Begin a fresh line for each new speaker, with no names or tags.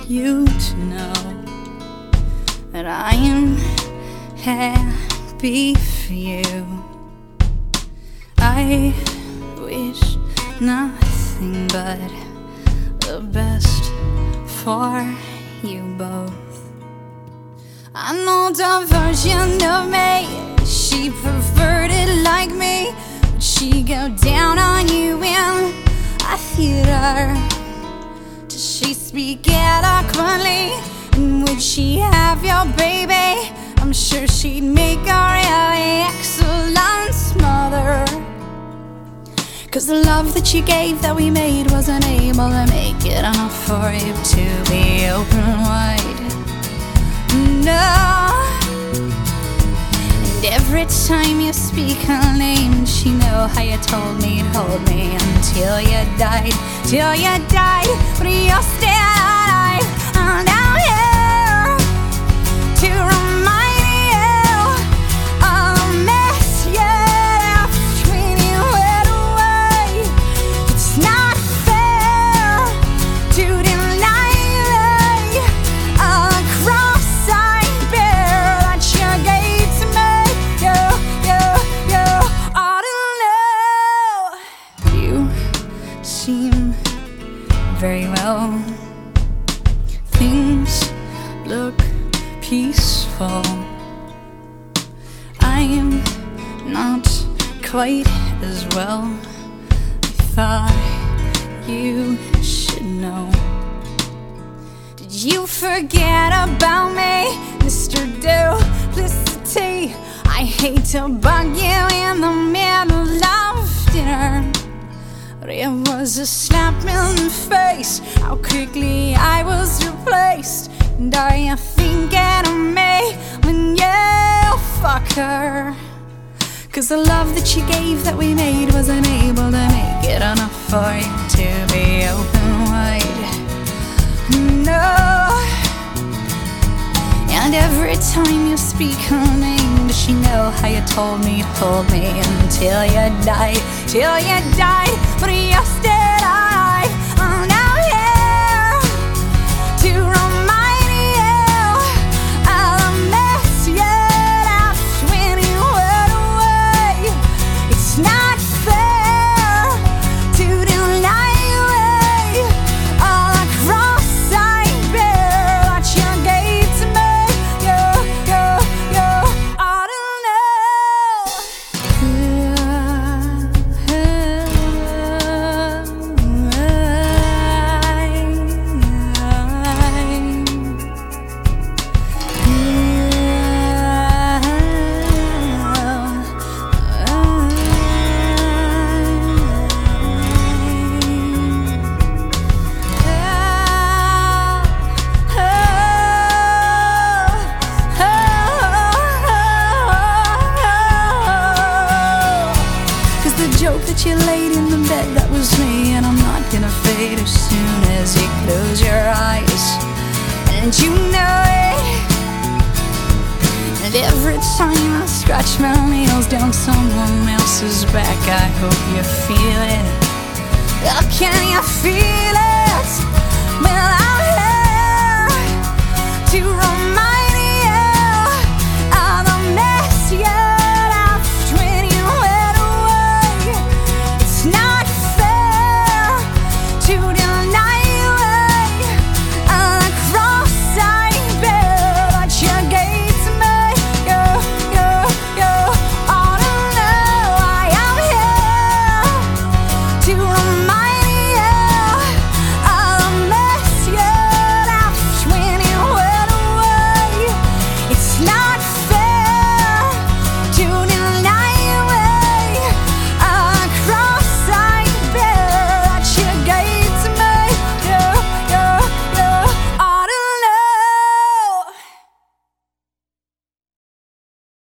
you to know that I am happy for you. I wish nothing but the best for you both. I know the version of me, she preferred it like me. Would she go down on you in a theater? Does she speak eloquently? And would she have your baby? I'm sure she'd make a really excellent mother. 'Cause the love that you gave that we made wasn't able to make it enough for you to be open wide. No. And every time you speak her name, she know how you told me to hold me until you died, till you died. But you're still alive, and I'm here to remind you of the mess you left when you went away. It's not fair to deny me all the cross I bear that you gave to me. You ought to know. You seem very well. Things look peaceful. I am not quite as well. I thought you should know. Did you forget about me, Mr. Duplicity? I hate to bug you in the middle of dinner, but it was a slap in the face how quickly I was replaced. And are you thinking of me when you fuck her? 'Cause the love that you gave that we made wasn't able to make it enough for you to be open wide. No. And every time you speak her name, does she know how you told me to hold me until you died, till you died? But you're still alive, and I'm here to remind you of the mess you left when you went away. It's not fair to deny me all the cross I bear that you gave to me. You ought to know. Joke that you laid in the bed, that was me, and I'm not gonna fade as soon as you close your eyes. And you know it. And every time I scratch my nails down someone else's back, I hope you feel it. Oh, can you feel it? Well, I'm here to